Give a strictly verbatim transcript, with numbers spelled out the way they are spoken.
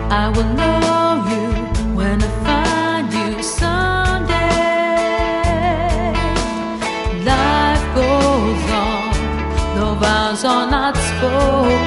I will know you when I find you someday. Life goes on, though vows are not spoken.